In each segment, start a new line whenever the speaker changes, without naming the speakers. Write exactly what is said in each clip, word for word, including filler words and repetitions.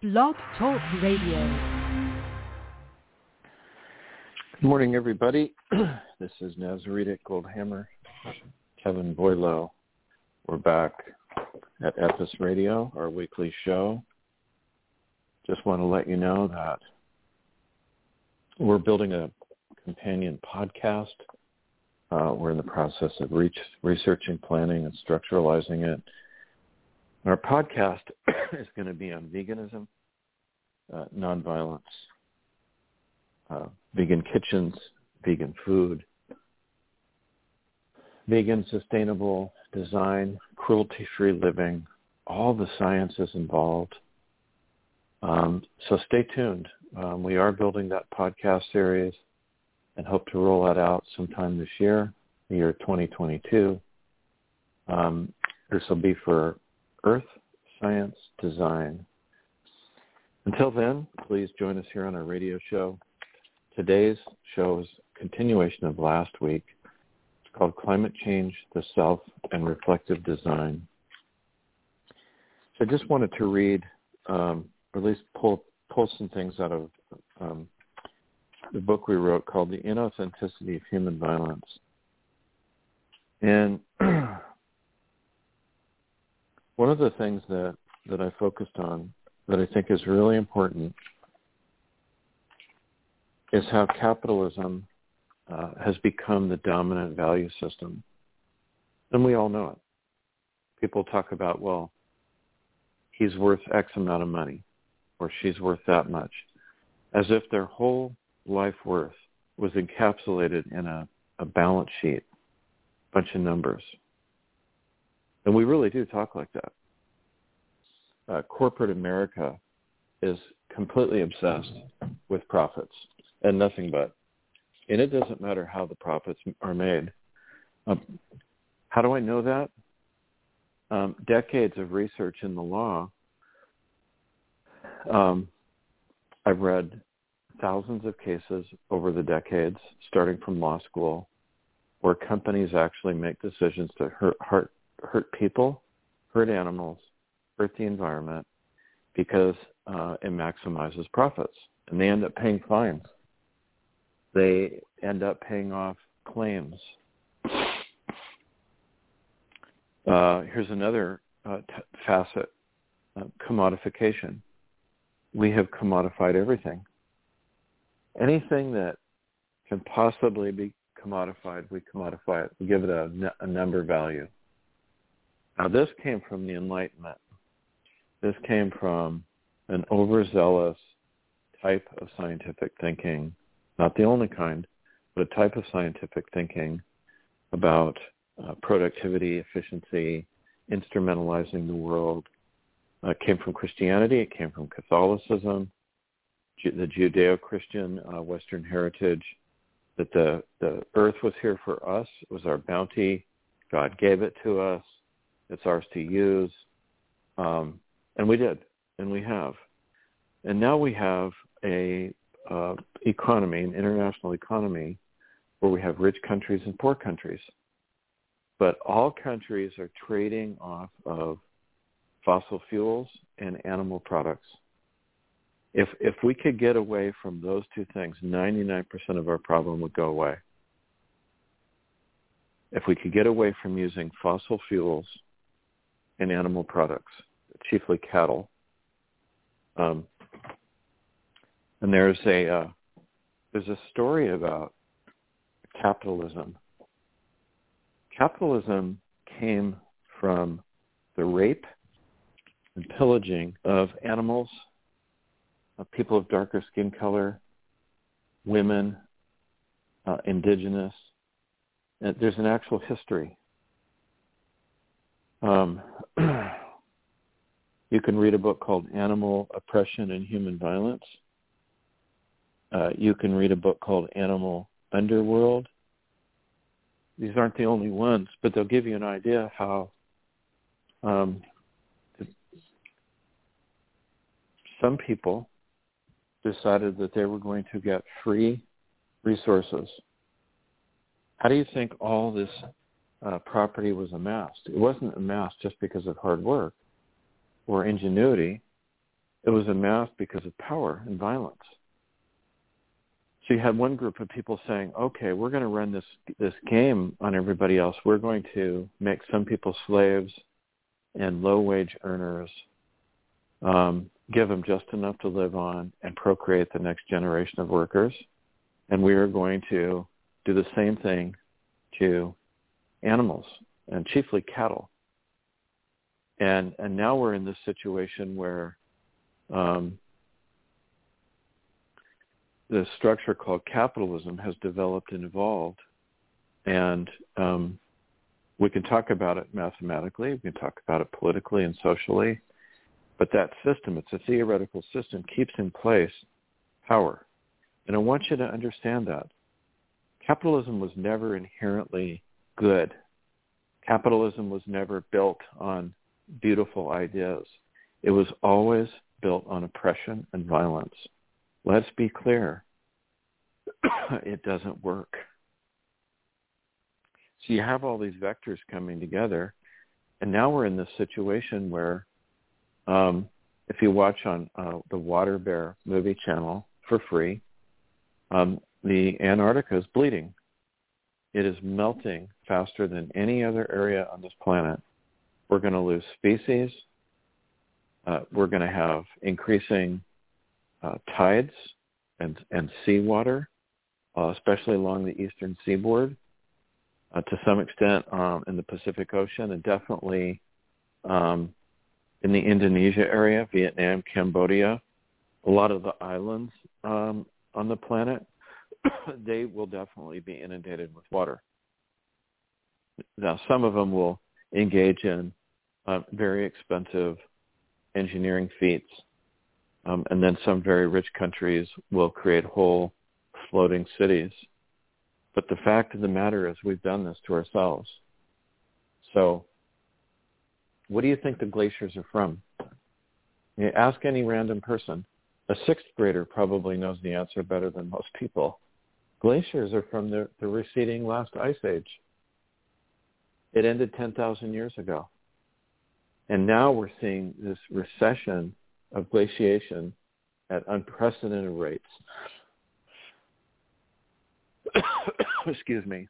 Blog Talk Radio.
Good morning, everybody. This is Nazaritic Goldhammer, Kevin Boileau. We're back at Epis Radio, our weekly show. Just want to let you know that we're building a companion podcast. Uh, we're in the process of reach, researching, planning, and structuralizing it. Our podcast is going to be on veganism, uh, nonviolence, uh, vegan kitchens, vegan food, vegan sustainable design, cruelty-free living, all the sciences involved. Um, so stay tuned. Um, we are building that podcast series and hope to roll that out sometime this year, the year twenty twenty-two. Um, this will be for Earth, Science, Design. Until then, please join us here on our radio show. Today's show is a continuation of last week. It's called Climate Change, the Self, and Reflective Design. So I just wanted to read, um, or at least pull, pull some things out of um, the book we wrote called The Inauthenticity of Human Violence. And one of the things that, that I focused on that I think is really important is how capitalism uh, has become the dominant value system. And we all know it. People talk about, well, he's worth X amount of money, or she's worth that much, as if their whole life worth was encapsulated in a, a balance sheet, a bunch of numbers. And we really do talk like that. Uh, corporate America is completely obsessed with profits and nothing but. And it doesn't matter how the profits are made. Um, how do I know that? Um, decades of research in the law. Um, I've read thousands of cases over the decades, starting from law school, where companies actually make decisions to hurt, hurt, hurt people, hurt animals, hurt the environment, because uh, it maximizes profits. And they end up paying fines. They end up paying off claims. Uh, here's another uh, t- facet, uh, commodification. We have commodified everything. Anything that can possibly be commodified, we commodify it. We give it a, a number value. Now, this came from the Enlightenment. This came from an overzealous type of scientific thinking, not the only kind, but a type of scientific thinking about uh, productivity, efficiency, instrumentalizing the world. Uh, it came from Christianity. It came from Catholicism, Ju- the Judeo-Christian uh, Western heritage, that the, the earth was here for us. It was our bounty. God gave it to us. It's ours to use. Um, and we did, and we have. And now we have a uh, economy, an international economy, where we have rich countries and poor countries. But all countries are trading off of fossil fuels and animal products. If if we could get away from those two things, ninety-nine percent of our problem would go away. If we could get away from using fossil fuels and animal products, chiefly cattle. Um, and there's a uh, there's a story about capitalism. Capitalism came from the rape and pillaging of animals, of people of darker skin color, women, uh, indigenous. And there's an actual history. Um, you can read a book called Animal Oppression and Human Violence. Uh, you can read a book called Animal Underworld. These aren't the only ones, but they'll give you an idea how um, some people decided that they were going to get free resources. How do you think all this uh, property was amassed? It wasn't amassed just because of hard work or ingenuity. It was amassed because of power and violence. So you had one group of people saying, okay, we're going to run this this game on everybody else. We're going to make some people slaves and low-wage earners, um, give them just enough to live on and procreate the next generation of workers. And we are going to do the same thing to animals, and chiefly cattle. And and now we're in this situation where um, the structure called capitalism has developed and evolved, and um, we can talk about it mathematically, we can talk about it politically and socially, but that system, it's a theoretical system, keeps in place power. And I want you to understand that. Capitalism was never inherently good. Capitalism was never built on beautiful ideas. It was always built on oppression and violence. Let's be clear. It doesn't work. So you have all these vectors coming together, and now we're in this situation where um, if you watch on uh, the Water Bear movie channel for free, um, the Antarctica is bleeding. It is melting faster than any other area on this planet. We're going to lose species. Uh, we're going to have increasing uh, tides and, and seawater, uh, especially along the eastern seaboard, uh, to some extent um, in the Pacific Ocean, and definitely um, in the Indonesia area, Vietnam, Cambodia, a lot of the islands um, on the planet, they will definitely be inundated with water. Now, some of them will engage in uh, very expensive engineering feats, um, and then some very rich countries will create whole floating cities. But the fact of the matter is we've done this to ourselves. So what do you think the glaciers are from? You ask any random person. A sixth grader probably knows the answer better than most people. Glaciers are from the, the receding last ice age. It ended ten thousand years ago. And now we're seeing this recession of glaciation at unprecedented rates. Excuse me.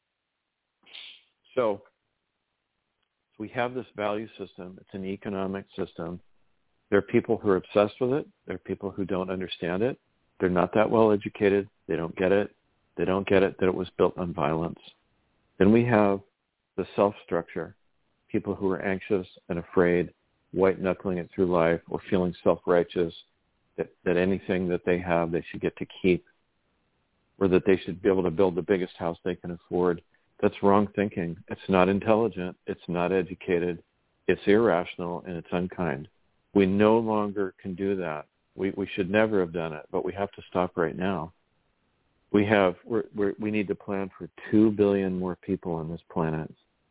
So we have this value system. It's an economic system. There are people who are obsessed with it. There are people who don't understand it. They're not that well educated. They don't get it. They don't get it that it was built on violence. Then we have the self-structure, people who are anxious and afraid, white-knuckling it through life, or feeling self-righteous, that, that anything that they have they should get to keep, or that they should be able to build the biggest house they can afford. That's wrong thinking. It's not intelligent. It's not educated. It's irrational, and it's unkind. We no longer can do that. We, we should never have done it, but we have to stop right now. We have we're, we're, we need to plan for two billion more people on this planet.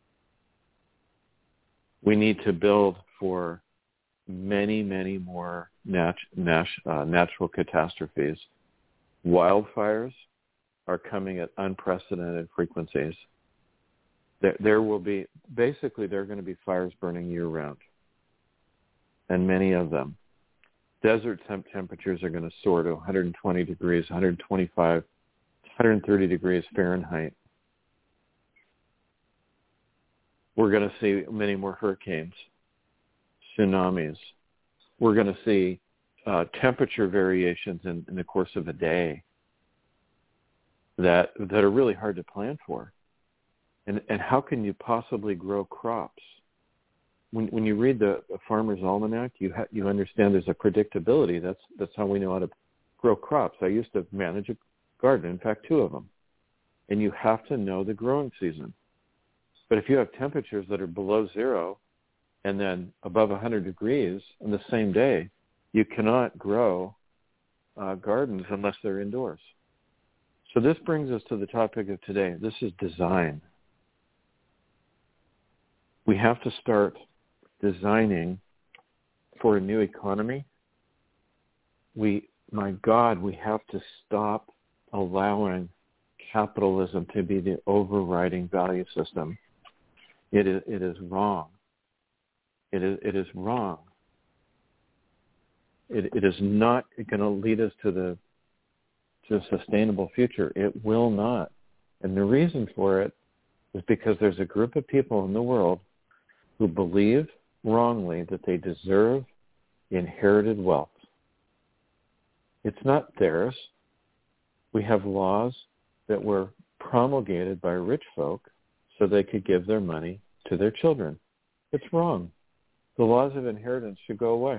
We need to build for many, many more nat, nat, uh, natural catastrophes. Wildfires are coming at unprecedented frequencies. There, there will be, basically there are going to be fires burning year-round, and many of them. Desert temp- temperatures are going to soar to one hundred twenty degrees, one hundred twenty-five, one hundred thirty degrees Fahrenheit. We're going to see many more hurricanes, tsunamis. We're going to see uh, temperature variations in, in the course of a day that that are really hard to plan for. And and how can you possibly grow crops? When when you read the, the Farmer's Almanac, you ha- you understand there's a predictability. That's that's how we know how to grow crops. I used to manage a garden, in fact, two of them. And you have to know the growing season. But if you have temperatures that are below zero and then above one hundred degrees on the same day, you cannot grow uh, gardens unless they're indoors. So this brings us to the topic of today. This is design. We have to start designing for a new economy. We, my God, we have to stop allowing capitalism to be the overriding value system. It is, it is wrong. It is, it is wrong. It, it is not going to lead us to the to a sustainable future. It will not. And the reason for it is because there's a group of people in the world who believe wrongly that they deserve inherited wealth. It's not theirs. We have laws that were promulgated by rich folk so they could give their money to their children. It's wrong. The laws of inheritance should go away.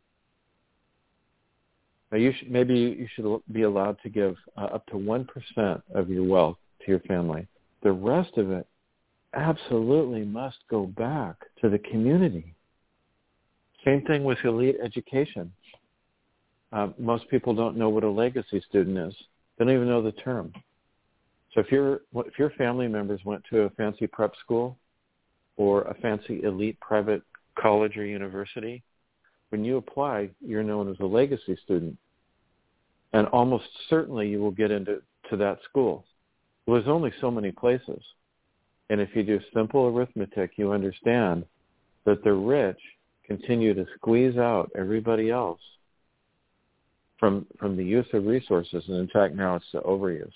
Now, you should, maybe you should be allowed to give uh, up to one percent of your wealth to your family. The rest of it absolutely must go back to the community. Same thing with elite education. Uh, most people don't know what a legacy student is. They don't even know the term. So if, your if your family members went to a fancy prep school or a fancy elite private college or university, when you apply, you're known as a legacy student. And almost certainly you will get into to that school. Well, there's only so many places. And if you do simple arithmetic, you understand that the rich continue to squeeze out everybody else from from the use of resources. And in fact, now it's the overuse.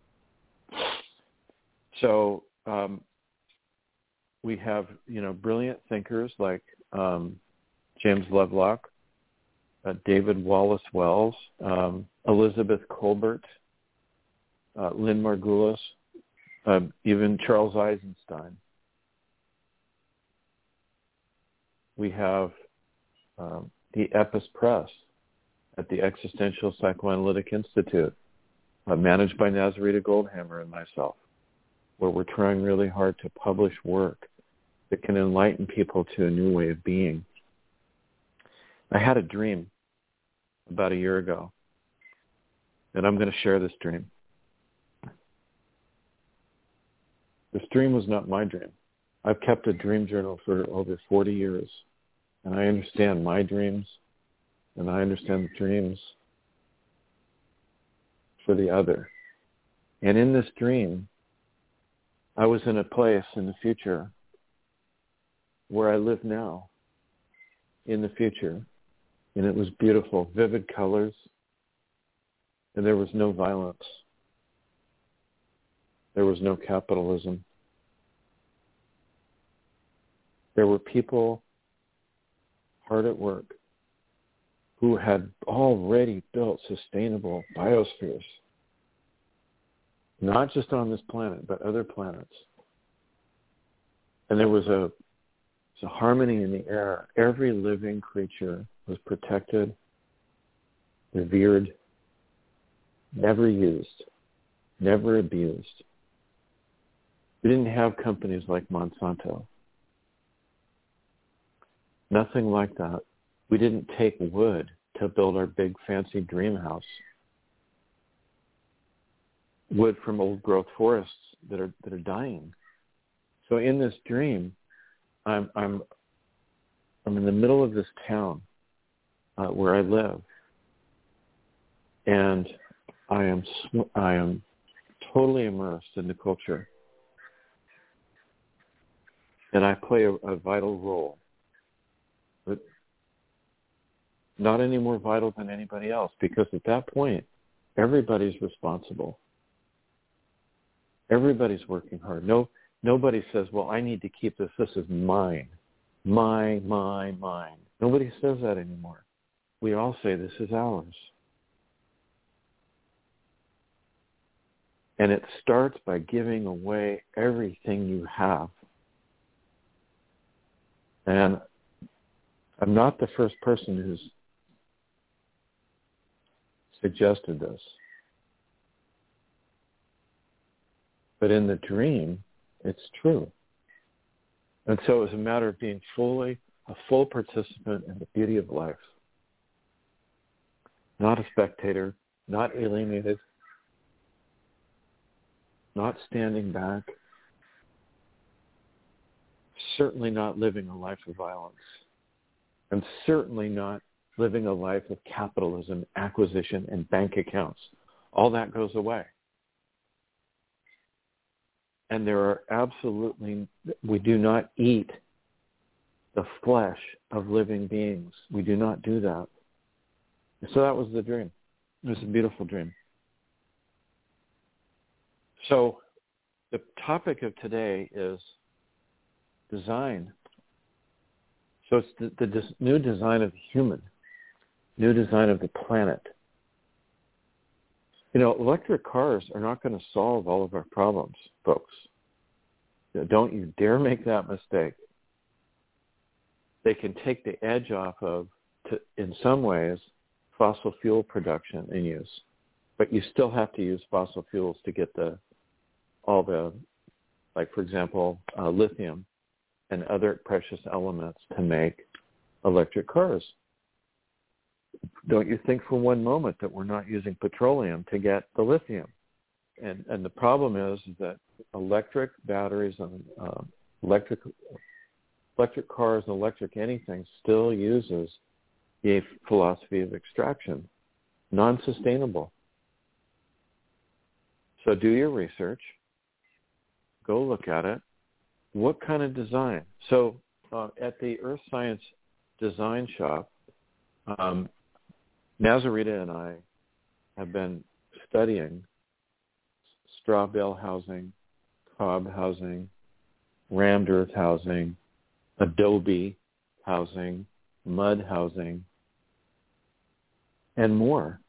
So um, we have, you know, brilliant thinkers like um, James Lovelock, uh, David Wallace Wells, um, Elizabeth Colbert, uh, Lynn Margulis, uh, even Charles Eisenstein. We have um, the Epis Press at the Existential Psychoanalytic Institute, uh, managed by Nazarita Goldhammer and myself, where we're trying really hard to publish work that can enlighten people to a new way of being. I had a dream about a year ago, and I'm going to share this dream. This dream was not my dream. I've kept a dream journal for over forty years, and I understand my dreams, and I understand the dreams for the other. And in this dream, I was in a place in the future where I live now, in the future, and it was beautiful, vivid colors, and there was no violence. There was no capitalism. There were people hard at work who had already built sustainable biospheres, not just on this planet, but other planets. And there was a, a harmony in the air. Every living creature was protected, revered, never used, never abused. We didn't have companies like Monsanto. Nothing like that. We didn't take wood to build our big fancy dream house. Wood from old growth forests that are that are dying. So in this dream, I'm I'm I'm in the middle of this town uh, where I live, and I am I am totally immersed in the culture, and I play a, a vital role, but not any more vital than anybody else, because at that point, everybody's responsible. Everybody's working hard. No, nobody says, well, I need to keep this. This is mine. My, my, mine. Nobody says that anymore. We all say this is ours. And it starts by giving away everything you have. And I'm not the first person who's suggested this. But in the dream, it's true. And so it's a matter of being fully, a full participant in the beauty of life. Not a spectator, not alienated, not standing back, certainly not living a life of violence, and certainly not living a life of capitalism, acquisition, and bank accounts. All that goes away. And there are absolutely, we do not eat the flesh of living beings. We do not do that. So that was the dream. It was a beautiful dream. So the topic of today is design. So it's the, the des- new design of the human, new design of the planet. You know, electric cars are not going to solve all of our problems, folks. Don't you dare make that mistake. They can take the edge off of, to, in some ways, fossil fuel production and use. But you still have to use fossil fuels to get the all the, like, for example, uh, lithium and other precious elements to make electric cars. Don't you think for one moment that we're not using petroleum to get the lithium? And and the problem is that electric batteries and uh, electric electric cars and electric anything still uses the philosophy of extraction, non-sustainable. So do your research. Go look at it. What kind of design? So uh, at the Earth Science Design Shop, um, Nazarita and I have been studying straw bale housing, cob housing, rammed earth housing, adobe housing, mud housing, and more,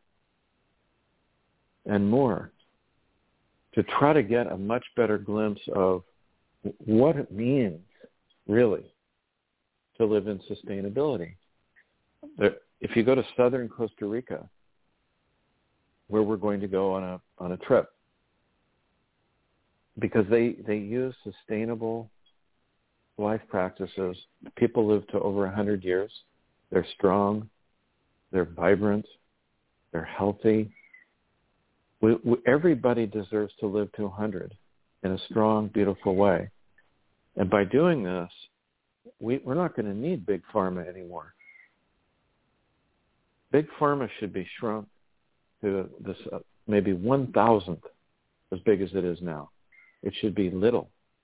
and more, to try to get a much better glimpse of what it means, really, to live in sustainability. If you go to southern Costa Rica, where we're going to go on a on a trip, because they, they use sustainable life practices. People live to over one hundred years. They're strong. They're vibrant. They're healthy. We, we, everybody deserves to live to one hundred in a strong, beautiful way. And by doing this, we, we're not going to need big pharma anymore. Big pharma should be shrunk to this uh, maybe one thousandth as big as it is now. It should be little.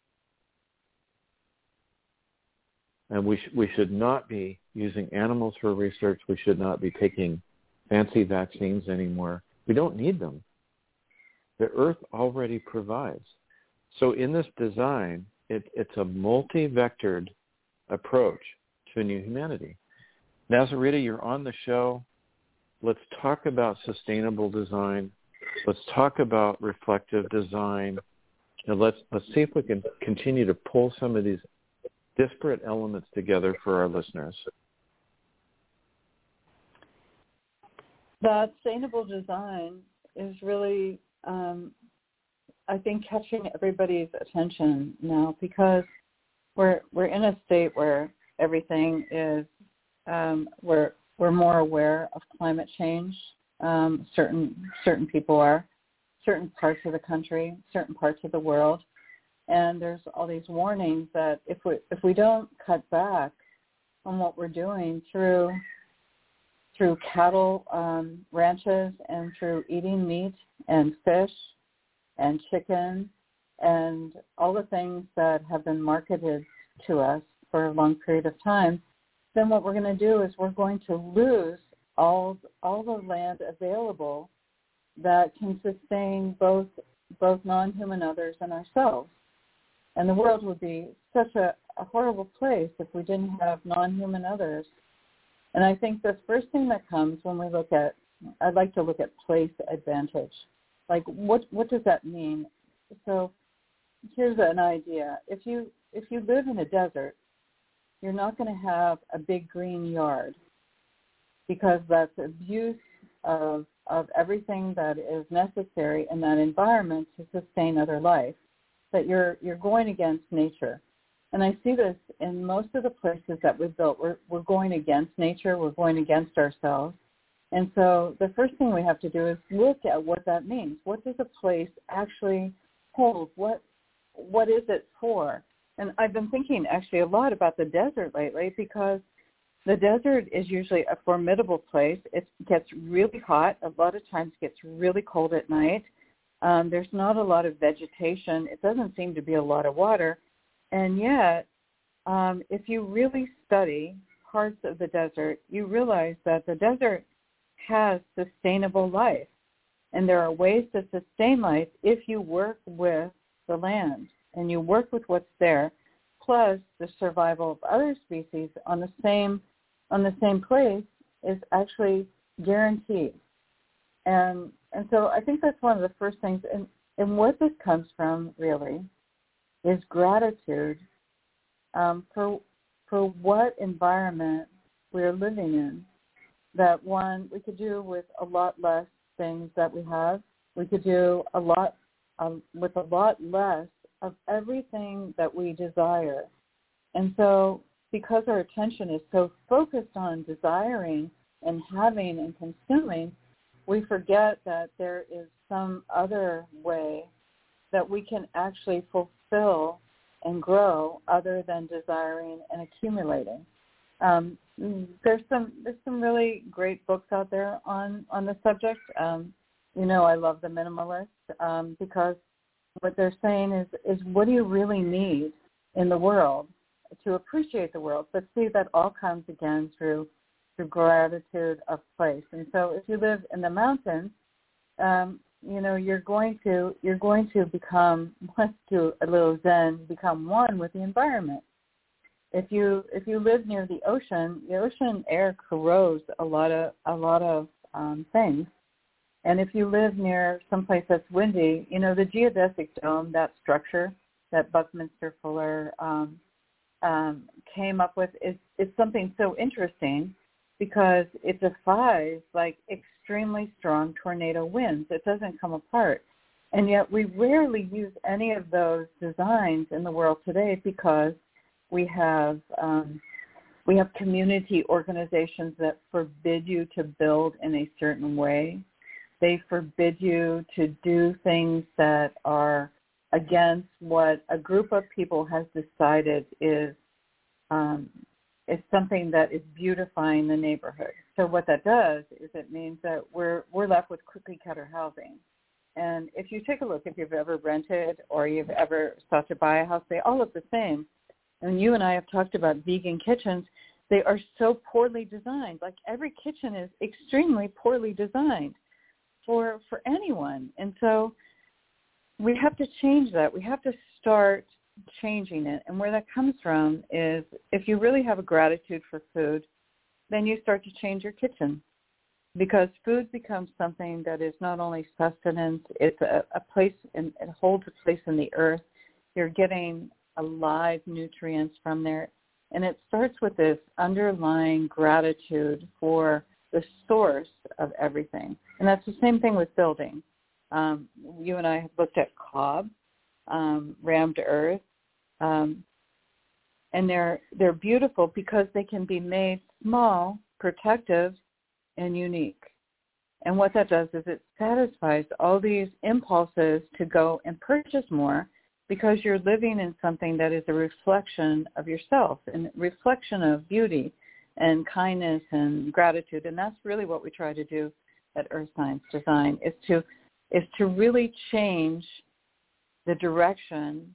And we, sh- we should not be using animals for research. We should not be taking fancy vaccines anymore. We don't need them. The Earth already provides. So in this design, it, it's a multi-vectored approach to a new humanity. Nazarita, you're on the show. Let's talk about sustainable design. Let's talk about reflective design. And let's let's see if we can continue to pull some of these disparate elements together for our listeners.
The sustainable design is really, um, I think, catching everybody's attention now, because we're we're in a state where everything is um, we're we're more aware of climate change. Um, certain certain people are. Certain parts of the country, certain parts of the world, and there's all these warnings that if we if we don't cut back on what we're doing through through cattle um, ranches and through eating meat and fish and chicken and all the things that have been marketed to us for a long period of time, then what we're going to do is we're going to lose all all the land available that can sustain both both non-human others and ourselves. And the world would be such a, a horrible place if we didn't have non-human others. And I think the first thing that comes when we look at, I'd like to look at place advantage. Like, what what does that mean? So here's an idea. If you if you live in a desert, you're not going to have a big green yard, because that's abuse of of everything that is necessary in that environment to sustain other life, that you're you're going against nature. And I see this in most of the places that we've built. We're, we're going against nature. We're going against ourselves. And so the first thing we have to do is look at what that means. What does a place actually hold? What What is it for? And I've been thinking actually a lot about the desert lately, because the desert is usually a formidable place. It gets really hot. A lot of times it gets really cold at night. Um, there's not a lot of vegetation. It doesn't seem to be a lot of water. And yet, um, if you really study parts of the desert, you realize that the desert has sustainable life. And there are ways to sustain life if you work with the land and you work with what's there, plus the survival of other species on the same on the same place is actually guaranteed. And and so I think that's one of the first things. And, and what this comes from really is gratitude um, for for what environment we're living in. That one, we could do with a lot less things that we have. We could do a lot um, with a lot less of everything that we desire. And so because our attention is so focused on desiring and having and consuming, we forget that there is some other way that we can actually fulfill and grow other than desiring and accumulating. Um, there's some there's some really great books out there on, on the subject. Um, you know, I love The Minimalist um, because what they're saying is, is what do you really need in the world to appreciate the world? But see, that all comes again through through gratitude of place. And so if you live in the mountains, um, you know, you're going to you're going to become, let's do a little Zen, become one with the environment. If you if you live near the ocean, the ocean air corrodes a lot of a lot of um, things. And if you live near someplace that's windy, you know, the geodesic dome, that structure that Buckminster Fuller um, um, came up with, is, is something so interesting because it defies like extremely strong tornado winds. It doesn't come apart. And yet we rarely use any of those designs in the world today because we have um, we have community organizations that forbid you to build in a certain way. They forbid you to do things that are against what a group of people has decided is um, is something that is beautifying the neighborhood. So what that does is it means that we're we're left with cookie cutter housing. And if you take a look, if you've ever rented or you've ever sought to buy a house, they all look the same. And you and I have talked about vegan kitchens. They are so poorly designed. Like every kitchen is extremely poorly designed for for anyone. And so we have to change that. We have to start changing it. And where that comes from is if you really have a gratitude for food, then you start to change your kitchen because food becomes something that is not only sustenance, it's a, a place, and it holds a place in the earth. You're getting alive nutrients from there. And it starts with this underlying gratitude for the source of everything. And that's the same thing with building. Um, you and I have looked at cob, um, rammed earth, um, and they're they're beautiful because they can be made small, protective, and unique. And what that does is it satisfies all these impulses to go and purchase more because you're living in something that is a reflection of yourself and reflection of beauty and kindness and gratitude. And that's really what we try to do at Earth Science Design is to is to really change the direction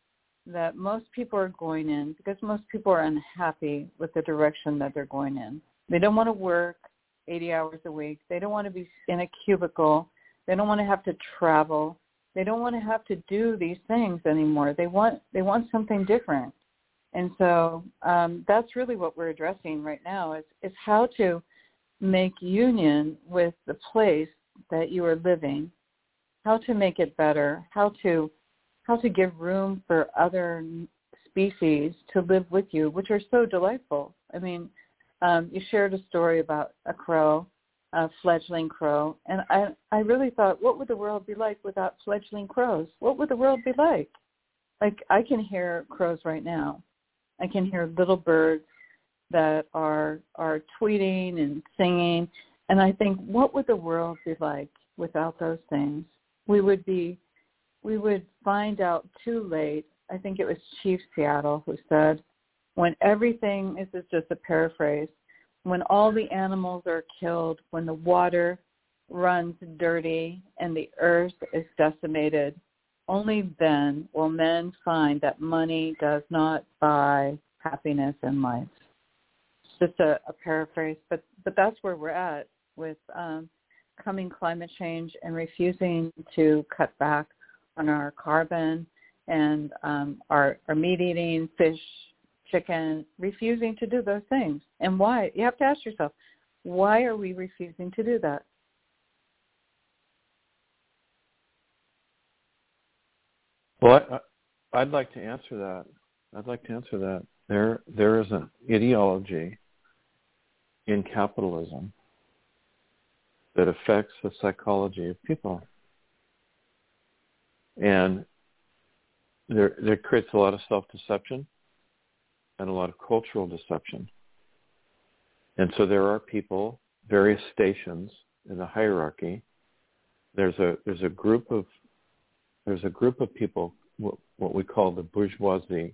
that most people are going in because most people are unhappy with the direction that they're going in. They don't want to work eighty hours a week. They don't want to be in a cubicle. They don't want to have to travel. They don't want to have to do these things anymore. They want they want something different. And so um, that's really what we're addressing right now is, is how to make union with the place that you are living, how to make it better, how to how to give room for other species to live with you, which are so delightful. I mean, um, you shared a story about a crow, a fledgling crow, and I, I really thought, what would the world be like without fledgling crows? What would the world be like? Like, I can hear crows right now. I can hear little birds that are are tweeting and singing, and I think, what would the world be like without those things? We would be, we would find out too late. I think it was Chief Seattle who said, when everything, this is just a paraphrase, when all the animals are killed, when the water runs dirty and the earth is decimated, only then will men find that money does not buy happiness in life. It's just a, a paraphrase, but, but that's where we're at. with um, coming climate change and refusing to cut back on our carbon and um, our, our meat eating, fish, chicken, refusing to do those things. And why? You have to ask yourself, why are we refusing to do that?
Well, I, I'd like to answer that. I'd like to answer that. There, there is an ideology in capitalism that affects the psychology of people. And there, there creates a lot of self-deception and a lot of cultural deception. And so there are people, various stations in the hierarchy. There's a there's a group of there's a group of people, what, what we call the bourgeoisie.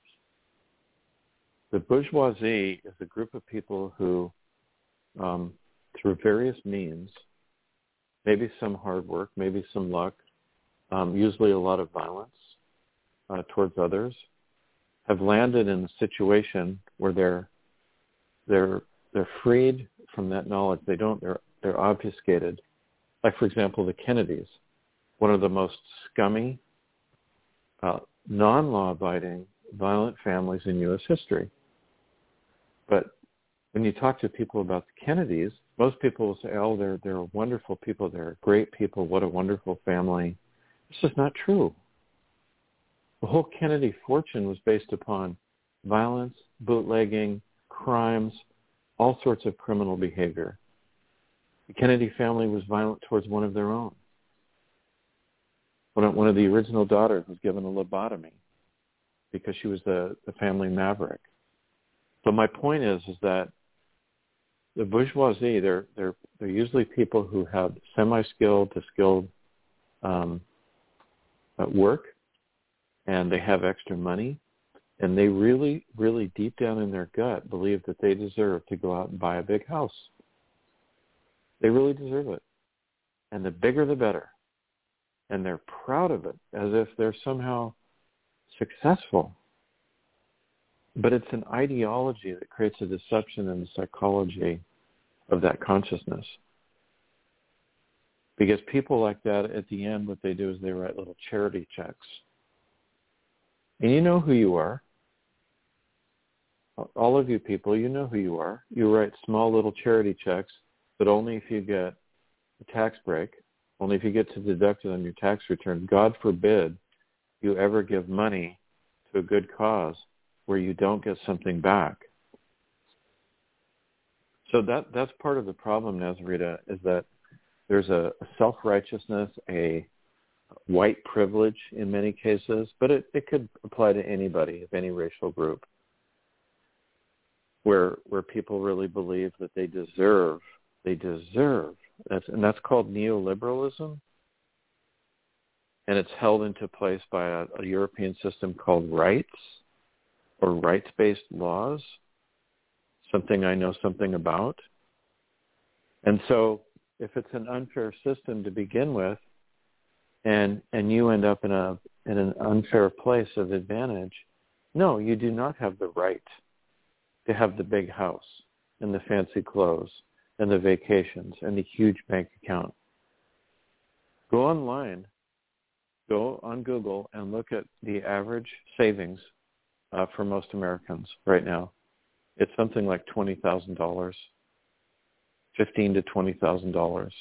The bourgeoisie is a group of people who, um, through various means, maybe some hard work, maybe some luck, um, usually a lot of violence uh, towards others, have landed in a situation where they're they're they're freed from that knowledge. They don't they're they're obfuscated. Like, for example, the Kennedys, one of the most scummy, uh, non-law-abiding, violent families in U S history. But when you talk to people about the Kennedys, most people will say, "Oh, they're they're wonderful people. They're great people. What a wonderful family." It's just not true. The whole Kennedy fortune was based upon violence, bootlegging, crimes, all sorts of criminal behavior. The Kennedy family was violent towards one of their own. One of, one of the original daughters was given a lobotomy because she was the, the family maverick. So my point is, is that the bourgeoisie, they're, they're, they're usually people who have semi-skilled to skilled um, work, and they have extra money, and they really, really deep down in their gut believe that they deserve to go out and buy a big house. They really deserve it. And the bigger the better. And they're proud of it, as if they're somehow successful. But it's an ideology that creates a deception in the psychology of that consciousness. Because people like that, at the end, what they do is they write little charity checks. And you know who you are. All of you people, you know who you are. You write small little charity checks, but only if you get a tax break, only if you get to deduct it on your tax return. God forbid you ever give money to a good cause where you don't get something back. So that that's part of the problem, Nazarita, is that there's a, a self-righteousness, a white privilege in many cases, but it, it could apply to anybody of any racial group, where where people really believe that they deserve, they deserve, that's, and that's called neoliberalism, and it's held into place by a, a European system called rights, or rights-based laws, something I know something about. And so if it's an unfair system to begin with, and and you end up in a in an unfair place of advantage, no, you do not have the right to have the big house and the fancy clothes and the vacations and the huge bank account. Go online, go on Google and look at the average savings uh, for most Americans right now. It's something like twenty thousand dollars, fifteen to twenty thousand dollars.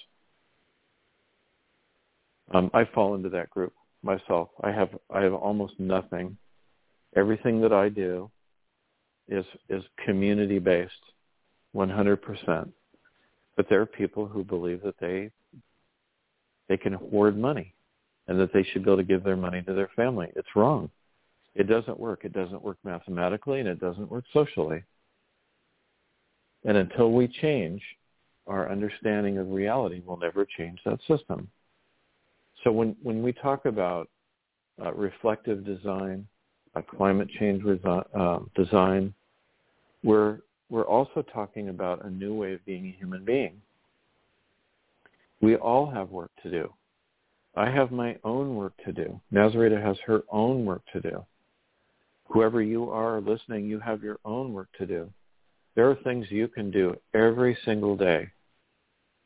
Um, I fall into that group myself. I have I have almost nothing. Everything that I do is is community based, one hundred percent. But there are people who believe that they they can hoard money, and that they should be able to give their money to their family. It's wrong. It doesn't work. It doesn't work mathematically, and it doesn't work socially. And until we change our understanding of reality, we'll never change that system. So when, when we talk about uh, reflective design, uh, climate change resi- uh, design, we're we're also talking about a new way of being a human being. We all have work to do. I have my own work to do. Nazarita has her own work to do. Whoever you are listening, you have your own work to do. There are things you can do every single day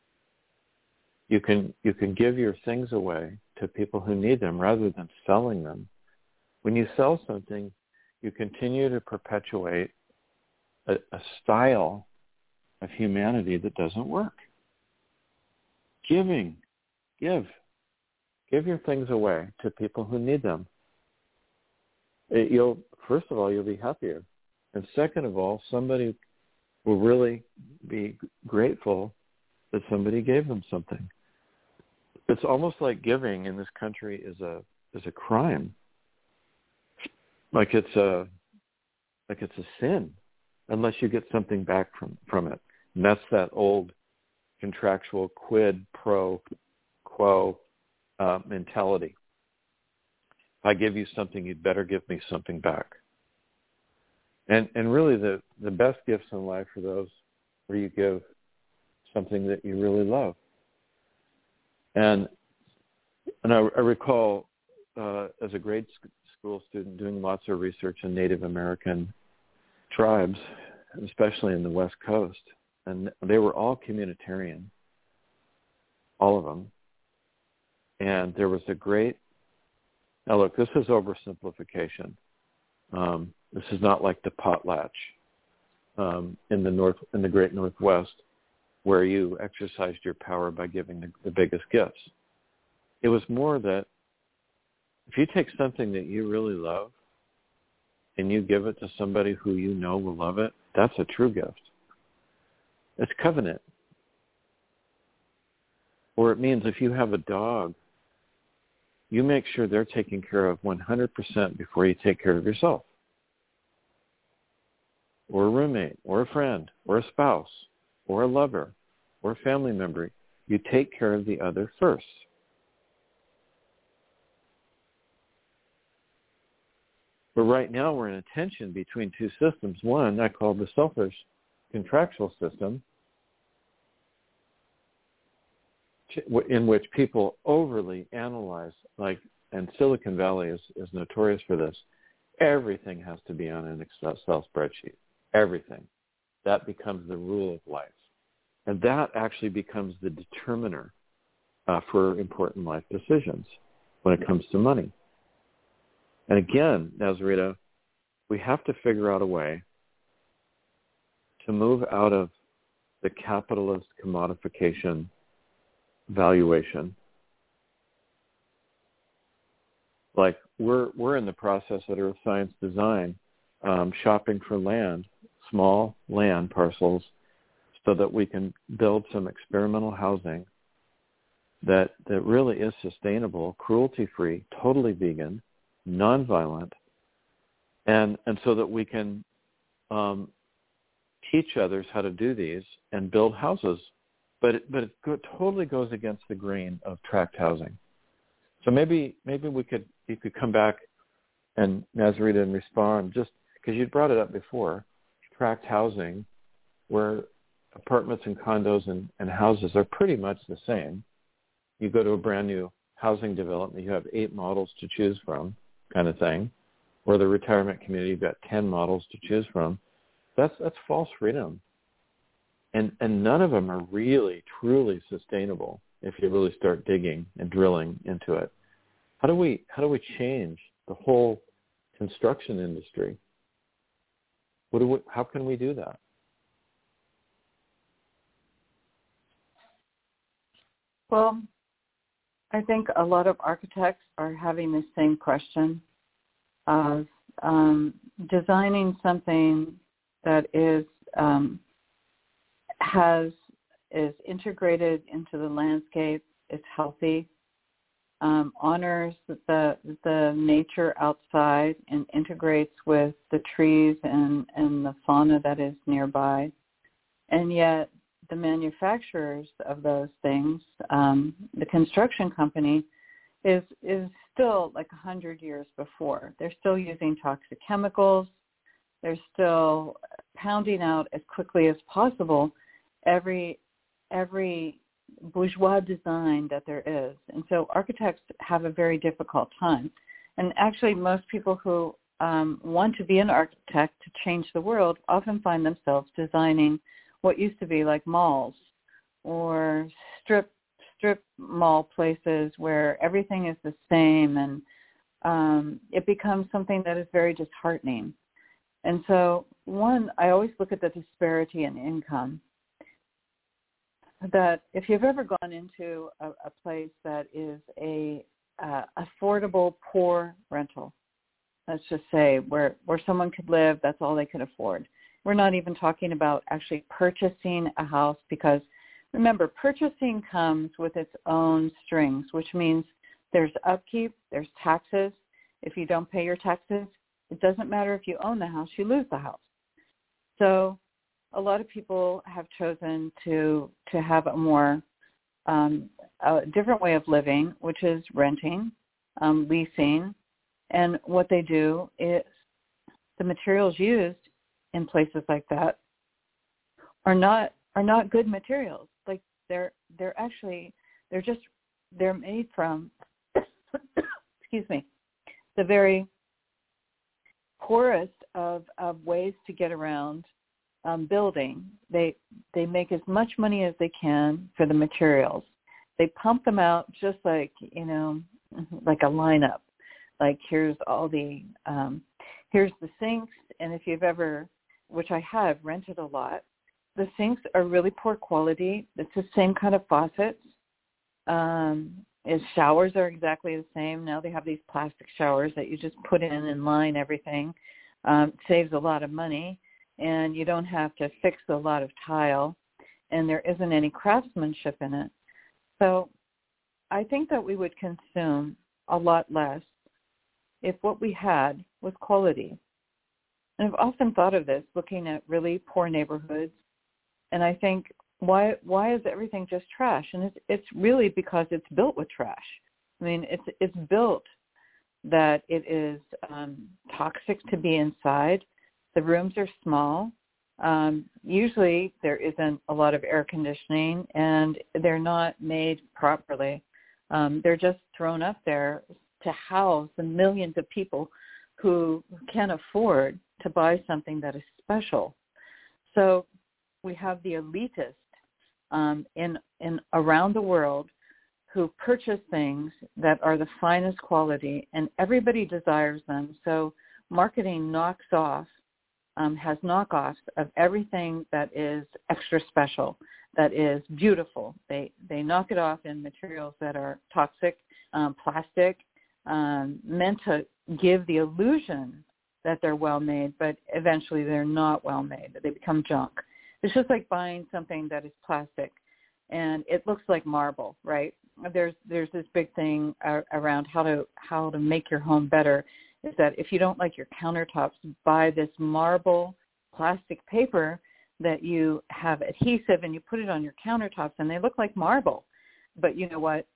You can you can give your things away to people who need them rather than selling them. When you sell something, you continue to perpetuate a, a style of humanity that doesn't work. Giving, give. Give your things away to people who need them. It, you'll first of all, you'll be happier. And second of all, somebody will really be grateful that somebody gave them something. It's almost like giving in this country is a is a crime. Like it's a like it's a sin unless you get something back from, from it. And that's that old contractual quid pro quo uh, mentality. If I give you something, you'd better give me something back. And and really the, the best gifts in life are those where you give something that you really love. And and I, I recall uh, as a grade school student doing lots of research in Native American tribes, especially in the West Coast, and they were all communitarian, all of them. And there was a great, now look, this is oversimplification. Um, this is not like the potlatch um, in the north, in the Great Northwest, where you exercised your power by giving the, the biggest gifts. It was more that if you take something that you really love and you give it to somebody who you know will love it, that's a true gift. It's covenant. Or it means if you have a dog, you make sure they're taken care of one hundred percent before you take care of yourself. Or a roommate, or a friend, or a spouse, or a lover, or a family member. You take care of the other first. But right now we're in a tension between two systems. One I call the selfish contractual system, in which people overly analyze, like, and Silicon Valley is, is notorious for this. Everything has to be on an Excel spreadsheet. Everything. That becomes the rule of life. And that actually becomes the determiner uh, for important life decisions when it comes to money. And again, Nazarita, we have to figure out a way to move out of the capitalist commodification valuation. Like we're we're in the process at Earth Science Design, um, shopping for land, small land parcels, so that we can build some experimental housing that that really is sustainable, cruelty-free, totally vegan, nonviolent, and and so that we can um, teach others how to do these and build houses. But it, but it go, totally goes against the grain of tract housing. So maybe maybe we could you could come back and Nazarita and respond, just because you brought it up before, tract housing, where apartments and condos and, and houses are pretty much the same. You go to a brand new housing development, you have eight models to choose from, kind of thing. Or the retirement community, you've got ten models to choose from. That's that's false freedom. And and none of them are really, truly sustainable if you really start digging and drilling into it. How do we how do we change the whole construction industry? What do we, how can we do that?
Well, I think a lot of architects are having the same question of um, designing something that is um, has is integrated into the landscape, is healthy, um, honors the the nature outside, and integrates with the trees and, and the fauna that is nearby. And yet the manufacturers of those things, um, the construction company, is is still like a hundred years before. They're still using toxic chemicals. They're still pounding out as quickly as possible every every bourgeois design that there is. And so architects have a very difficult time. And actually most people who um, want to be an architect to change the world often find themselves designing what used to be like malls or strip strip mall places where everything is the same, and um, it becomes something that is very disheartening. And so, one, I always look at the disparity in income. That if you've ever gone into a, a place that is a uh, affordable, poor rental, let's just say where, where someone could live, that's all they could afford. We're not even talking about actually purchasing a house, because remember, purchasing comes with its own strings, which means there's upkeep, there's taxes. If you don't pay your taxes, it doesn't matter if you own the house, you lose the house. So a lot of people have chosen to to have a more um, a different way of living, which is renting, um, leasing, and what they do is the materials used in places like that are not are not good materials. Like they're they're actually they're just they're made from excuse me the very poorest of, of ways to get around um, building. They they make as much money as they can for the materials. They pump them out just like, you know, like a lineup. Like here's all the um, here's the sinks, and if you've ever, which I have rented a lot, the sinks are really poor quality. It's the same kind of faucets. Um, Is showers are exactly the same. Now they have these plastic showers that you just put in and line everything. Um, it saves a lot of money, and you don't have to fix a lot of tile, and there isn't any craftsmanship in it. So I think that we would consume a lot less if what we had was quality. And I've often thought of this looking at really poor neighborhoods, and I think, Why why is everything just trash? And it's it's really because it's built with trash. I mean, it's it's built that it is um, toxic to be inside. The rooms are small. Um, usually there isn't a lot of air conditioning, and they're not made properly. Um, they're just thrown up there to house the millions of people who can afford to buy something that is special. So we have the elitists Um, in in around the world who purchase things that are the finest quality, and everybody desires them. So marketing knocks off, um, has knockoffs of everything that is extra special, that is beautiful. They they knock it off in materials that are toxic, um, plastic, um, meant to give the illusion that they're well made, but eventually they're not well made. They become junk. It's just like buying something that is plastic, and it looks like marble, right? There's there's this big thing around how to how to make your home better, is that if you don't like your countertops, buy this marble plastic paper that you have adhesive, and you put it on your countertops, and they look like marble. But you know what?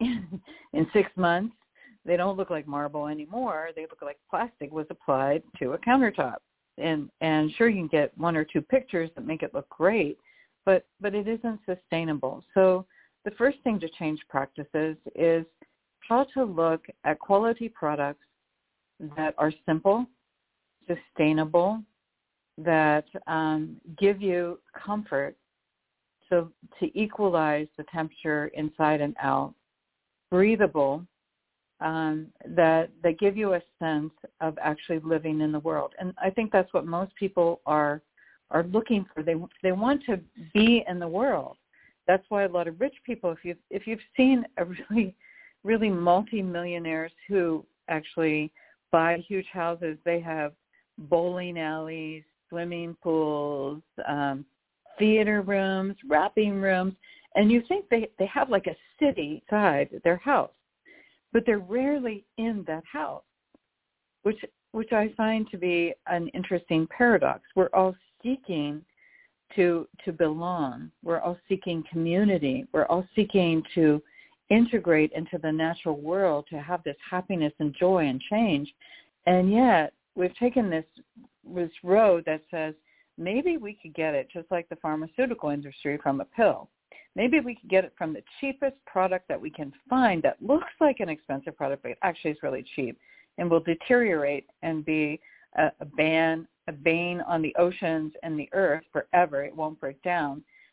In six months, they don't look like marble anymore. They look like plastic was applied to a countertop. And and sure, you can get one or two pictures that make it look great, but, but it isn't sustainable. So the first thing to change practices is how to look at quality products that are simple, sustainable, that um, give you comfort, so to equalize the temperature inside and out, breathable, Um, that that give you a sense of actually living in the world. And I think that's what most people are are looking for. They they want to be in the world. That's why a lot of rich people, if you if you've seen a really really multi-millionaires who actually buy huge houses, they have bowling alleys, swimming pools, um, theater rooms, wrapping rooms, and you think they, they have like a city side their house. But they're rarely in that house, which which I find to be an interesting paradox. We're all seeking to to belong. We're all seeking community. We're all seeking to integrate into the natural world, to have this happiness and joy and change. And yet we've taken this this road that says maybe we could get it just like the pharmaceutical industry from a pill. Maybe we could get it from the cheapest product that we can find that looks like an expensive product, but actually is really cheap and will deteriorate and be a, a ban, a bane on the oceans and the earth forever. It won't break down.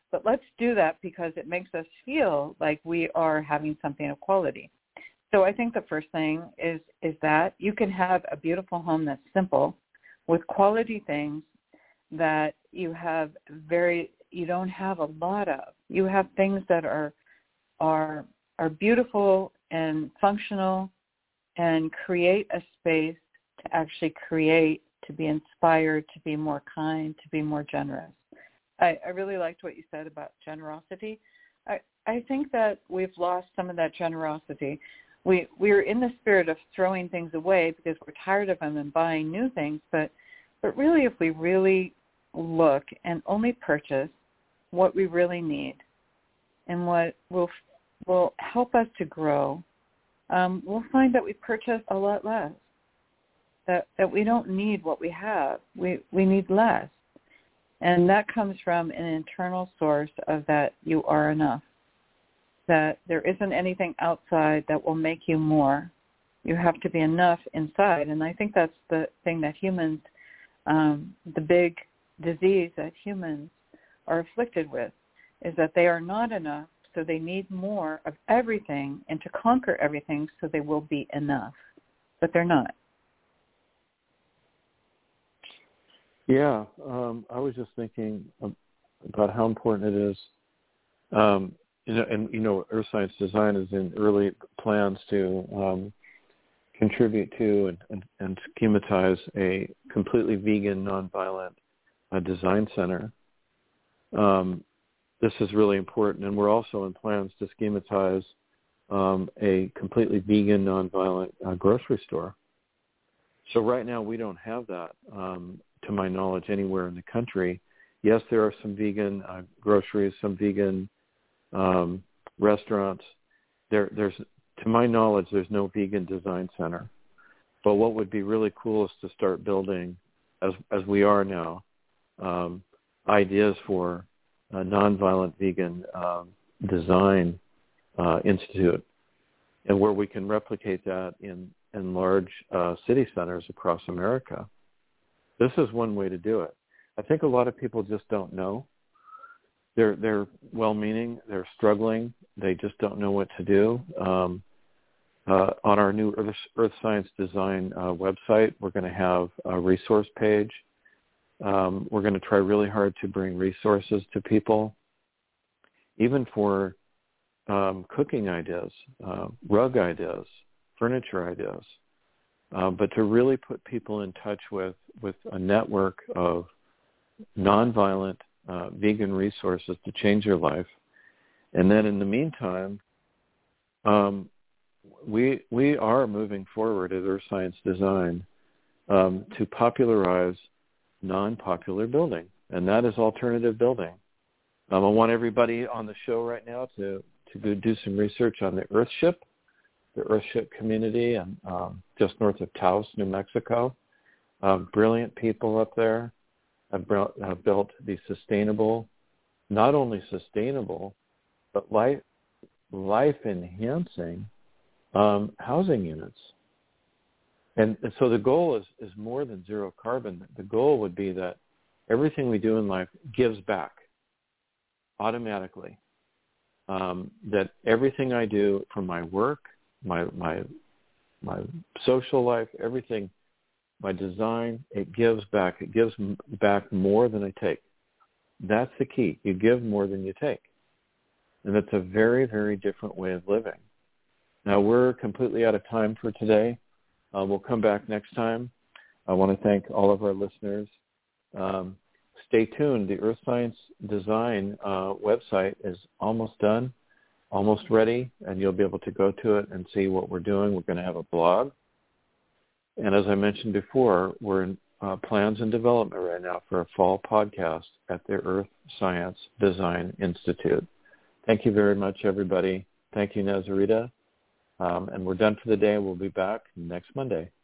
but let's do that because it makes us feel like we are having something of quality. So I think the first thing is is that you can have a beautiful home that's simple with quality things that you have very you don't have a lot of. You have things that are are are beautiful and functional and create a space to actually create, to be inspired, to be more kind, to be more generous. I, I really liked what you said about generosity. I, I think that we've lost some of that generosity. We, we're in the spirit of throwing things away because we're tired of them and buying new things, but, but really if we really look and only purchase what we really need and what will, will help us to grow, um, we'll find that we purchase a lot less, that, that we don't need what we have. We, we need less. And that comes from an internal source of that you are enough, that there isn't anything outside that will make you more. You have to be enough inside. And I think that's the thing that humans, um, the big disease that humans are afflicted with, is that they are not enough, so they need more of everything and to conquer everything so they will be enough. But they're not.
Yeah, um, I was just thinking about how important it is. Um, you know, and, you know, Earth Science Design is in early plans to um, contribute to and, and, and schematize a completely vegan, nonviolent uh, design center. Um, this is really important, and we're also in plans to schematize um, a completely vegan, nonviolent uh, grocery store. So right now we don't have that, um, to my knowledge, anywhere in the country. Yes, there are some vegan uh, groceries, some vegan um, restaurants. There, there's, to my knowledge, there's no vegan design center. But what would be really cool is to start building, as as we are now, um, ideas for a nonviolent vegan um, design uh, institute, and where we can replicate that in, in large uh, city centers across America. This is one way to do it. I think a lot of people just don't know. They're they're well-meaning. They're struggling. They just don't know what to do. Um, uh, on our new Earth, Earth Science Design uh, website, we're going to have a resource page. Um, we're going to try really hard to bring resources to people, even for um, cooking ideas, uh, rug ideas, furniture ideas. Uh, but to really put people in touch with, with a network of nonviolent uh, vegan resources to change their life. And then in the meantime, um, we we are moving forward at Earth Science Design um, to popularize non-popular building, and that is alternative building. Um, I want everybody on the show right now to, to go do some research on the Earthship, the Earthship community, and um, just north of Taos, New Mexico. Um, brilliant people up there have, brought, have built the sustainable, not only sustainable, but life, life-enhancing um, housing units. And, and so the goal is, is more than zero carbon. The goal would be that everything we do in life gives back automatically. Um, that everything I do from my work, my my my social life, everything, my design, it gives back. It gives back more than I take. That's the key. You give more than you take. And that's a very, very different way of living. Now, we're completely out of time for today. Uh, we'll come back next time. I want to thank all of our listeners. Um, stay tuned. The Earth Science Design uh, website is almost done, almost ready, and you'll be able to go to it and see what we're doing. We're going to have a blog. And as I mentioned before, we're in uh, plans and development right now for a fall podcast at the Earth Science Design Institute. Thank you very much, everybody. Thank you, Nazarita. Um, and we're done for the day. We'll be back next Monday.